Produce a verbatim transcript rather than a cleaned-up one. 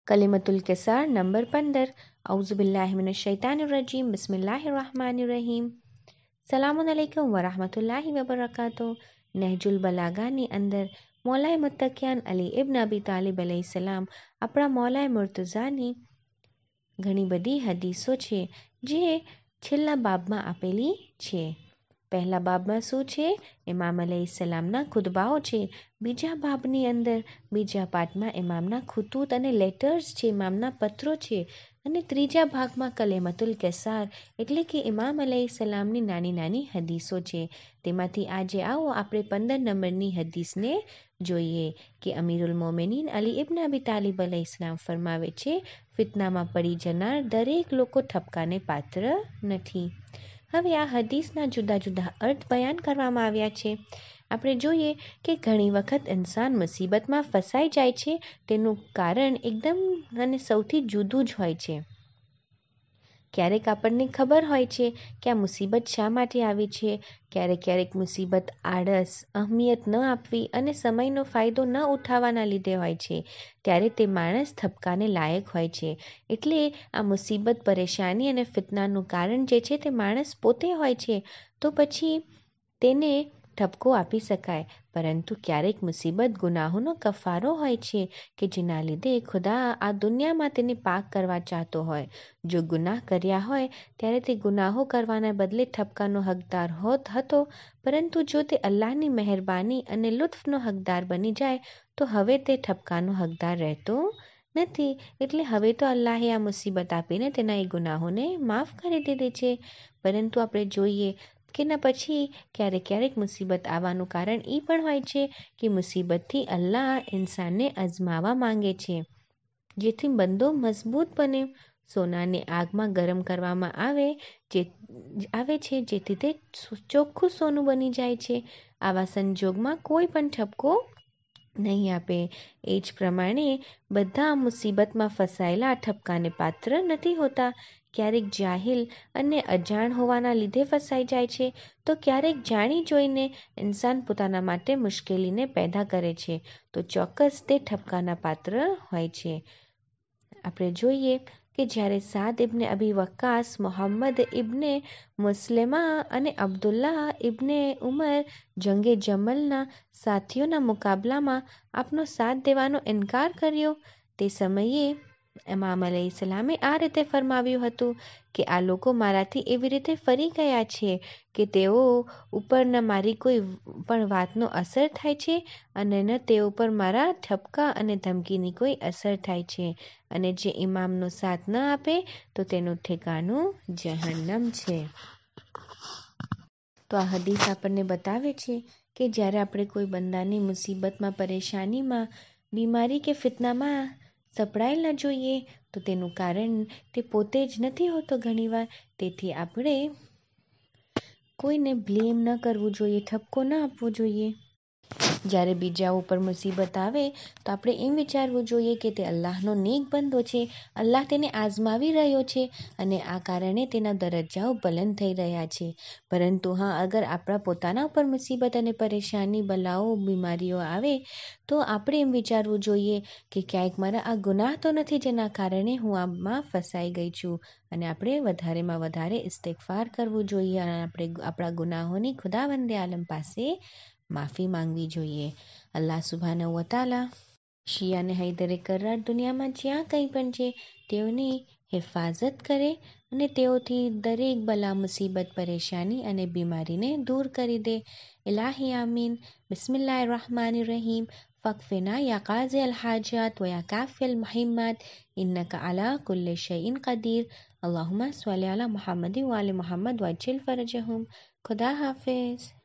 કલિમતુલ કિસાર number પંદર. અઉઝુબિલ્લાહિ મિનશ્શૈતાનિર્રજીમ. બિસ્મિલ્લાહિર્રહમાનિર્રહીમ. સલામુન અલૈકુમ વરહમતુલ્લાહિ વબરકાતુહ. નહજુલ બલાગાની અંદર મૌલાએ મુત્તકિયાન અલી ઇબ્ન અબી તાલિબ અલૈહિસ્સલામ આપણા મૌલાએ મુર્તઝાની ઘણી બધી હદીસો છે જે છેલ્લા બાબમાં આપેલી છે. પહેલા બાબમાં શું છે? ઇમામ અલૈહિસ્સલામના ખુતબાઓ છે. બીજા બાબની અંદર બીજા પાઠમાં ઇમામના ખુતૂત અને લેટર્સ છે, ઇમામના પત્રો છે. અને ત્રીજા ભાગમાં કલેમતુલ કેસાર એટલે કે ઇમામ અલૈહિસ્સલામની નાની નાની હદીસો છે. તેમાંથી આજે આવો આપણે પંદર નંબરની હદીસને જોઈએ કે અમીરુલ મોમિનીન અલી ઇબ્ન અબી તાલિબ અલૈહિસ્સલામ ફરમાવે છે, ફિતનામાં પડી જનાર દરેક લોકો ઠપકાને પાત્ર નથી. હવે આ હદીસના જુદા જુદા અર્થ બયાન કરવામાં આવ્યા છે. આપણે જોઈએ કે ઘણી વખત ઇન્સાન મુસીબતમાં ફસાઈ જાય છે. તેનું કારણ એકદમ અને સૌથી જુદું જ હોય છે. ક્યારેક આપણને ખબર હોય છે કે આ મુસીબત શા માટે આવી છે. ક્યારેક ક્યારેક મુસીબત આળસ, અહમિયત ન આપવી અને સમયનો ફાયદો ન ઉઠાવવાના લીધે હોય છે. ત્યારે તે માણસ ઠપકાને લાયક હોય છે. એટલે આ મુસીબત, પરેશાની અને ફિતનાનું કારણ જે છે તે માણસ પોતે હોય છે. તો પછી તેને ઠપકો આપી શકાય. પરંતુ ક્યારેક મુસીબત ગુનાહોનો કફારો હોય છે કે જેના લીધે ખુદા આ દુનિયામાં તેને પાક કરવા ચાહતો હોય. જો ગુનાહ કર્યા હોય ત્યારે તે ગુનાહો કરવાના બદલે ઠપકાનો હકદાર હોત હતો, પરંતુ જો તે અલ્લાહની મહેરબાની અને લુત્ફનો હકદાર બની જાય તો હવે તે ઠપકાનો હકદાર રહેતો નથી. એટલે હવે તો અલ્લાહે આ મુસીબત આપીને તેના એ ગુનાહોને માફ કરી દીધી છે. પરંતુ આપણે જોઈએ કે ના પછી ક્યારેક ક્યારેક મુસીબત આવવાનું કારણ એ પણ હોય છે કે મુસીબતથી અલ્લાહ ઇન્સાનને અજમાવવા માંગે છે, જેથી બંદો મજબૂત બને. સોનાને આગમાં ગરમ કરવામાં આવે જે આવે છે જેથી તે ચોખ્ખું સોનું બની જાય છે. આવા સંજોગમાં કોઈ પણ ઠપકો નહીં આપે. એ જ પ્રમાણે બધા મુસીબતમાં ફસાયેલા ઠપકાને પાત્ર નથી હોતા. ક્યારેક જાહિલ અને અજાણ હોવાના લીધે ફસાઈ જાય છે, તો ક્યારેક જાણી જોઈને ઇન્સાન પોતાના માટે મુશ્કેલીને પેદા કરે છે, તો ચોક્કસ તે ઠપકાના પાત્ર હોય છે. આપણે જોઈએ કે જ્યારે સાદ ઇબ્ને અબી વક્કાસ, મોહમ્મદ ઇબ્ને મુસ્લેમા અને અબ્દુલ્લાહ ઇબ્ને ઉમર જંગે જમલના સાથીઓના મુકાબલામાં આપનો સાથ દેવાનો ઇનકાર કર્યો, તે સમયે ઇમામ અલૈહિસ્સલામે આ રીતે ફરમાવ્યું હતું કે આ લોકો મારાથી એવી રીતે ફરી ગયા છે કે તેઓ ઉપર ન મારી કોઈ પણ વાતનો અસર થાય છે અને ન તેઓ પર મારા ઠપકા અને ધમકીની કોઈ અસર થાય છે. અને જે ઇમામનો સાથ ન આપે તો તેનું ઠેકાણું જહન્નમ છે. તો આ હદીસ આપણને બતાવે છે કે જ્યારે આપણે કોઈ બંદાની મુસીબતમાં, પરેશાનીમાં, બીમારી કે ફિતનામાં સપડાયેલા જોઈએ તો તેનું કારણ તે પોતે જ નથી હોતો ઘણીવાર. તેથી આપણે કોઈને બ્લેમ ન કરવું જોઈએ, ઠપકો ન આપવો જોઈએ. જ્યારે બીજા ઉપર મુસીબત આવે તો આપણે એમ વિચારવું જોઈએ કે તે અલ્લાહનો નેક બંદો છે, અલ્લાહ તેને આઝમાવી રહ્યો છે અને આ કારણે તેના દરજ્જાઓ બુલંદ થઈ રહ્યા છે. પરંતુ હા, અગર આપણા પોતાના ઉપર મુસીબત અને પરેશાની, બલાઓ, બીમારીઓ આવે તો આપણે એમ વિચારવું જોઈએ કે ક્યાંક મારા આ ગુનાહ તો નથી જેના કારણે હું આમાં ફસાઈ ગઈ છું. અને આપણે વધારેમાં વધારે ઇસ્તિગફાર કરવું જોઈએ અને આપણે આપણા ગુનાહોની ખુદાવંદે આલમ પાસે માફી માંગવી જોઈએ. અલ્લાહ સુબ્હાનહુ વ તઆલા શિયા અને હૈદરે કર્રાર દુનિયામાં જ્યાં કંઈ પણ છે તેઓની હિફાજત કરે અને તેઓથી દરેક બલા, મુસીબત, પરેશાની અને બીમારીને દૂર કરી દે. ઇલાહી આમીન. બિસ્મિલ્લાહિર્રહમાનિર્રહીમ. ફકફિના યા કાઝી અલ હાજાત વ યા કાફી અલ મુહિમ્માત ઇન્નકા અલા કુલ્લિ શૈઇન કદીર. અલ્લાहुम्मा स्वल्ली अला मुहम्मद व आलि मुहम्मद वअज्जिल फरजहुम. खुदा हाफिज.